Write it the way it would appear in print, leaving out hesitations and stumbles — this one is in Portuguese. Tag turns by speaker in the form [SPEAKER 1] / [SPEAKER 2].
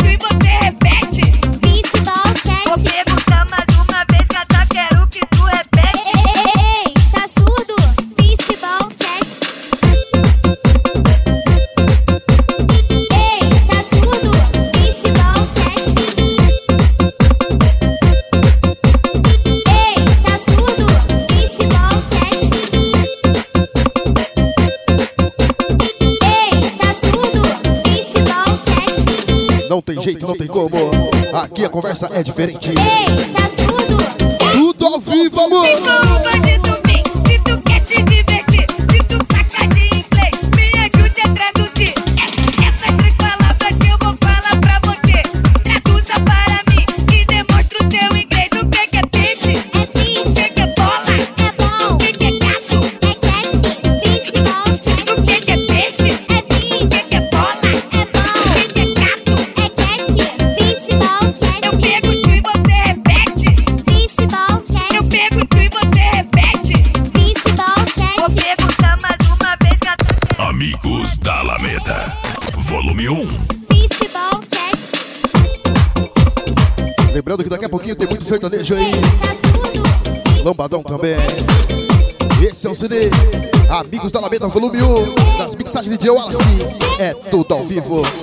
[SPEAKER 1] tu e você repete.
[SPEAKER 2] Fishball Cats.
[SPEAKER 1] Vou perguntar mais uma vez, gata, quero que tu repete.
[SPEAKER 2] Ei, tá surdo? Fishball Cats. Ei, tá surdo? Fishball Cats. Ei, tá surdo? Fishball Cats. Ei, tá surdo? Fishball Cats.
[SPEAKER 3] Não tem jeito, não tem como. Aqui a conversa é diferente.
[SPEAKER 2] Ei, tá surdo?
[SPEAKER 3] Tudo ao vivo, amor.
[SPEAKER 1] Vem com o bandido, vem, se tu quer se divertir. Se tu saca de inglês, me ajude a traduzir. Essas três palavras que eu vou falar pra você. Traduza para mim e demonstra o seu inglês. O que é peixe?
[SPEAKER 2] É fish.
[SPEAKER 1] O que é bola?
[SPEAKER 2] É bom.
[SPEAKER 1] O que é gato?
[SPEAKER 2] É cats. Fishball
[SPEAKER 1] O
[SPEAKER 2] Cats.
[SPEAKER 1] que é peixe?
[SPEAKER 2] É fish.
[SPEAKER 1] O que é bola?
[SPEAKER 2] É bom.
[SPEAKER 1] O que é gato?
[SPEAKER 2] É cats. Fishball
[SPEAKER 1] Eu
[SPEAKER 2] Cats.
[SPEAKER 1] pergunto e você repete.
[SPEAKER 2] Fishball
[SPEAKER 1] Eu
[SPEAKER 2] Cats.
[SPEAKER 1] pergunto e você repete.
[SPEAKER 2] Fishball
[SPEAKER 1] Vou
[SPEAKER 2] Cats.
[SPEAKER 1] perguntar mais uma vez, gata.
[SPEAKER 4] Amigos da Alameda, volume 1.
[SPEAKER 2] Fishball Cats.
[SPEAKER 3] Lembrando que daqui a pouquinho tem muito sertanejo aí.
[SPEAKER 2] Tá surdo?
[SPEAKER 3] Lambadão também. Esse é o CD Amigos da Alameda, volume 1. Das mixagens de Wallace. É tudo ao vivo.